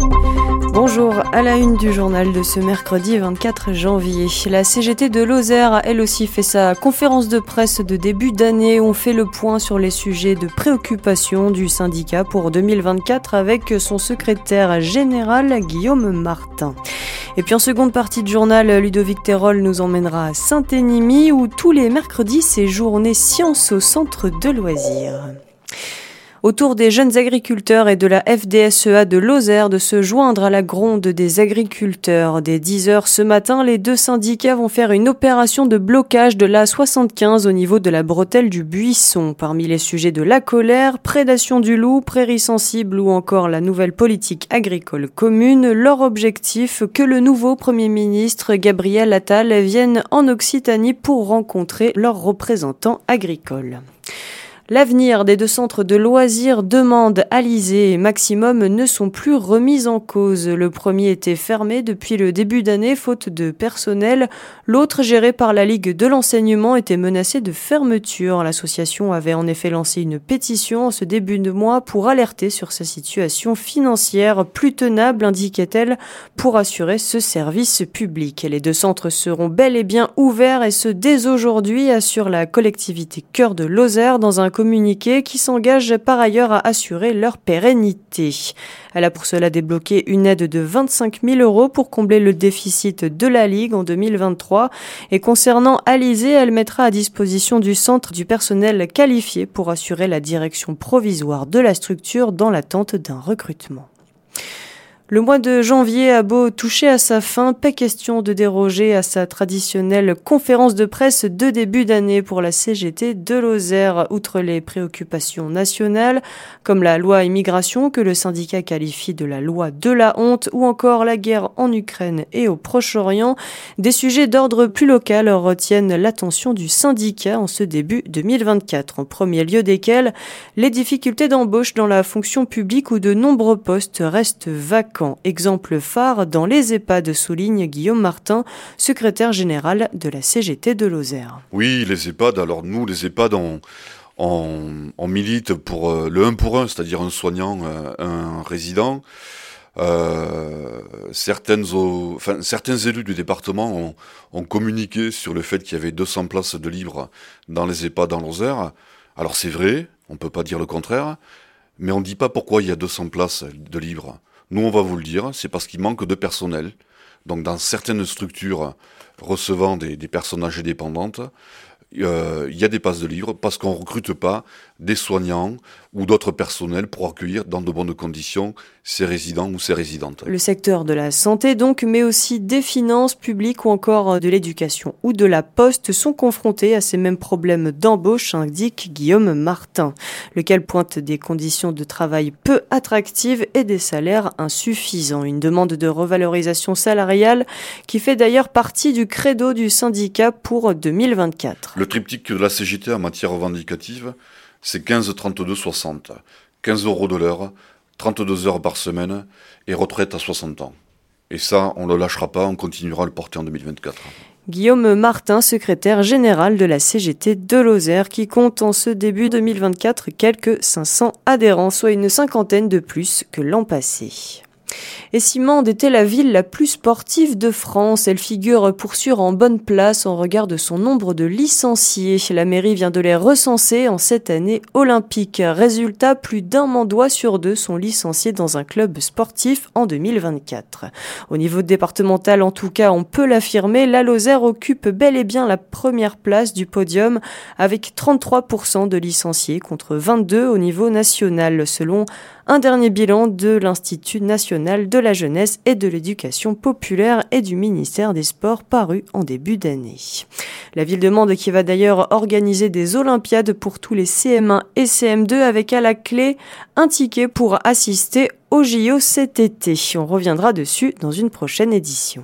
Bonjour, à la une du journal de ce mercredi 24 janvier. La CGT de Lozère a elle aussi fait sa conférence de presse de début d'année. On fait le point sur les sujets de préoccupation du syndicat pour 2024 avec son secrétaire général Guillaume Martin. Et puis en seconde partie de journal, Ludovic Terol nous emmènera à Saint-Énimie où tous les mercredis c'est journée science au centre de loisirs. Autour des jeunes agriculteurs et de la FDSEA de Lozère de se joindre à la gronde des agriculteurs. Dès 10h ce matin, les deux syndicats vont faire une opération de blocage de l'A75 au niveau de la bretelle du Buisson. Parmi les sujets de la colère, prédation du loup, prairies sensibles ou encore la nouvelle politique agricole commune, leur objectif que le nouveau Premier ministre Gabriel Attal vienne en Occitanie pour rencontrer leurs représentants agricoles. L'avenir des deux centres de loisirs Demande, Alizé et Maximum ne sont plus remis en cause. Le premier était fermé depuis le début d'année faute de personnel. L'autre, géré par la Ligue de l'enseignement, était menacé de fermeture. L'association avait en effet lancé une pétition en ce début de mois pour alerter sur sa situation financière plus tenable, indiquait-elle, pour assurer ce service public. Les deux centres seront bel et bien ouverts et ce dès aujourd'hui, assure la collectivité Cœur de Lozère dans un communiqué qui s'engage par ailleurs à assurer leur pérennité. Elle a pour cela débloqué une aide de 25 000 € pour combler le déficit de la Ligue en 2023. Et concernant Alizé, elle mettra à disposition du centre du personnel qualifié pour assurer la direction provisoire de la structure dans l'attente d'un recrutement. Le mois de janvier a beau toucher à sa fin, pas question de déroger à sa traditionnelle conférence de presse de début d'année pour la CGT de Lozère. Outre les préoccupations nationales, comme la loi immigration que le syndicat qualifie de la loi de la honte, ou encore la guerre en Ukraine et au Proche-Orient, des sujets d'ordre plus local retiennent l'attention du syndicat en ce début 2024. En premier lieu desquels, les difficultés d'embauche dans la fonction publique où de nombreux postes restent vacants. Exemple phare dans les EHPAD, souligne Guillaume Martin, secrétaire général de la CGT de Lozère. Oui, les EHPAD, alors nous, les EHPAD, on milite pour le 1 pour 1, c'est-à-dire un soignant, un résident. Certains élus du département ont communiqué sur le fait qu'il y avait 200 places de libres dans les EHPAD en Lozère. Alors c'est vrai, on ne peut pas dire le contraire, mais on ne dit pas pourquoi il y a 200 places de libres. Nous, on va vous le dire, c'est parce qu'il manque de personnel. Donc, dans certaines structures recevant des personnes âgées dépendantes, il y a des places de livres parce qu'on ne recrute pas des soignants ou d'autres personnels pour accueillir dans de bonnes conditions ces résidents ou ces résidentes. Le secteur de la santé donc, mais aussi des finances publiques ou encore de l'éducation ou de la poste sont confrontés à ces mêmes problèmes d'embauche, indique Guillaume Martin, lequel pointe des conditions de travail peu attractives et des salaires insuffisants. Une demande de revalorisation salariale qui fait d'ailleurs partie du credo du syndicat pour 2024. Le triptyque de la CGT en matière revendicative, c'est 15-32-60, 15 € de l'heure, 32 heures par semaine et retraite à 60 ans. Et ça, on ne le lâchera pas, on continuera à le porter en 2024. Guillaume Martin, secrétaire général de la CGT de Lozère, qui compte en ce début 2024 quelques 500 adhérents, soit une cinquantaine de plus que l'an passé. Et si Mende était la ville la plus sportive de France, elle figure pour sûr en bonne place en regard de son nombre de licenciés. La mairie vient de les recenser en cette année olympique. Résultat, plus d'un Mendois sur deux sont licenciés dans un club sportif en 2024. Au niveau départemental, en tout cas, on peut l'affirmer, la Lozère occupe bel et bien la première place du podium avec 33% de licenciés contre 22 au niveau national, selon un dernier bilan de l'Institut national de la jeunesse et de l'éducation populaire et du ministère des Sports paru en début d'année. La ville de Mende qui va d'ailleurs organiser des Olympiades pour tous les CM1 et CM2 avec à la clé un ticket pour assister au JO cet été. On reviendra dessus dans une prochaine édition.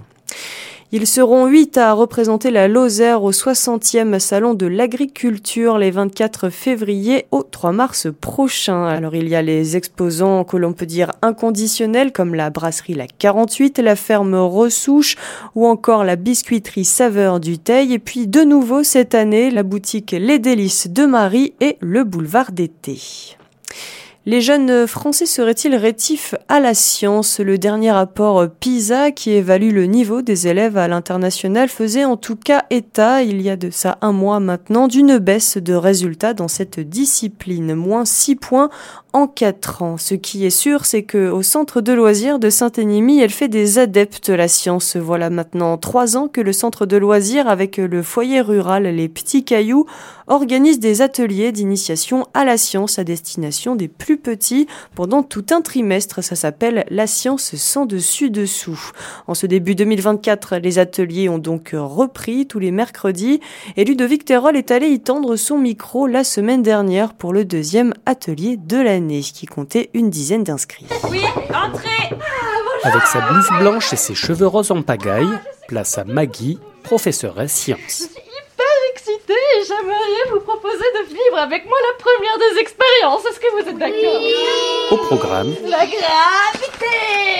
Ils seront 8 à représenter la Lozère au 60e Salon de l'Agriculture les 24 février au 3 mars prochain. Alors il y a les exposants que l'on peut dire inconditionnels comme la brasserie La 48, la ferme Ressouche ou encore la biscuiterie Saveur du Teil. Et puis de nouveau cette année, la boutique Les Délices de Marie et le boulevard d'été. Les jeunes Français seraient-ils rétifs à la science ? Le dernier rapport PISA, qui évalue le niveau des élèves à l'international, faisait en tout cas état, il y a de ça un mois maintenant, d'une baisse de résultats dans cette discipline, moins 6 points en 4 ans. Ce qui est sûr, c'est qu'au centre de loisirs de Saint-Énimie, elle fait des adeptes la science. Voilà maintenant 3 ans que le centre de loisirs, avec le foyer rural Les Petits Cailloux, organise des ateliers d'initiation à la science à destination des plus petits pendant tout un trimestre. Ça s'appelle La science sans dessus-dessous. En ce début 2024, les ateliers ont donc repris tous les mercredis et Ludovic Terol est allé y tendre son micro la semaine dernière pour le 2e atelier de l'année qui comptait une dizaine d'inscrits. Oui, entrez. Avec sa blouse blanche et ses cheveux roses en pagaille, place à Maggie, professeuresse sciences. Excitée et j'aimerais vous proposer de vivre avec moi la première des expériences. Est-ce que vous êtes d'accord ? Au programme, La gravité.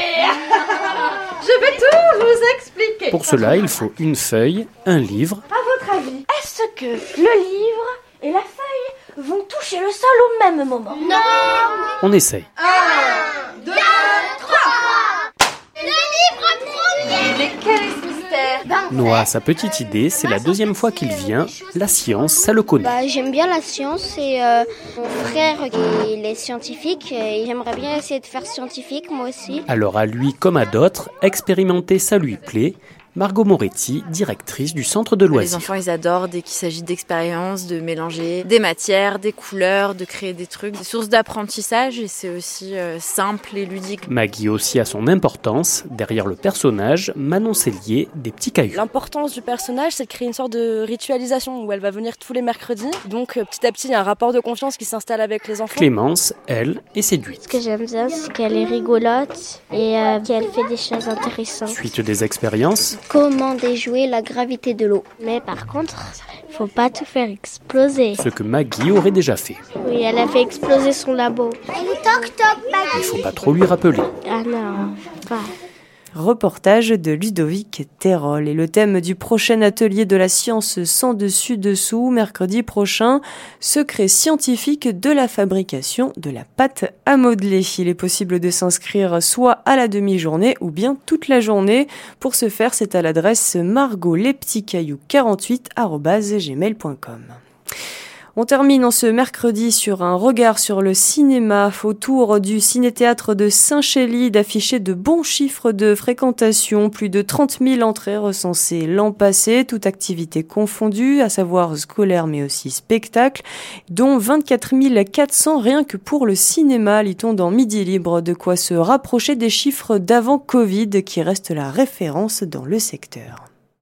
Je vais tout vous expliquer. pour cela, il faut une feuille, un livre, À votre avis, est-ce que le livre et la feuille vont toucher le sol au même moment ? Non. on essaye. 1, 2, 3. Le livre premier. Mais quel est ce mystère ? Noah a sa petite idée, c'est la 2e fois qu'il vient. La science, ça le connaît. J'aime bien la science et mon frère il est scientifique et j'aimerais bien essayer de faire scientifique moi aussi. Alors à lui comme à d'autres, expérimenter ça lui plaît. Margot Moretti, directrice du centre de Les loisirs. enfants, ils adorent dès qu'il s'agit d'expériences, de mélanger des matières, des couleurs, de créer des trucs. C'est source d'apprentissage et c'est aussi simple et ludique. Maggie aussi a son importance. Derrière le personnage, Manon Cellier, des Petits Cailloux. L'importance du personnage, c'est de créer une sorte de ritualisation où elle va venir tous les mercredis. Donc petit à petit, il y a un rapport de confiance qui s'installe avec les enfants. Clémence, elle, est séduite. Ce que j'aime bien, c'est qu'elle est rigolote et qu'elle fait des choses intéressantes. Suite des expériences, Comment déjouer la gravité de l'eau. Mais par contre, faut pas tout faire exploser. ce que Maggie aurait déjà fait. Oui, elle a fait exploser son labo. Il faut pas trop lui rappeler. Ah non, pas. Reportage de Ludovic Terol. Et le thème du prochain atelier de la science sans dessus-dessous, mercredi prochain, secret scientifique de la fabrication de la pâte à modeler. Il est possible de s'inscrire soit à la demi-journée ou bien toute la journée. Pour ce faire, c'est à l'adresse margotlespetitscailloux48@gmail.com. On termine en ce mercredi sur un regard sur le cinéma. Autour du ciné-théâtre de Saint-Chély d'afficher de bons chiffres de fréquentation. Plus de 30 000 entrées recensées l'an passé, toute activité confondue, à savoir scolaire mais aussi spectacle, dont 24 400 rien que pour le cinéma, lit-on dans Midi Libre. De quoi se rapprocher des chiffres d'avant Covid qui restent la référence dans le secteur.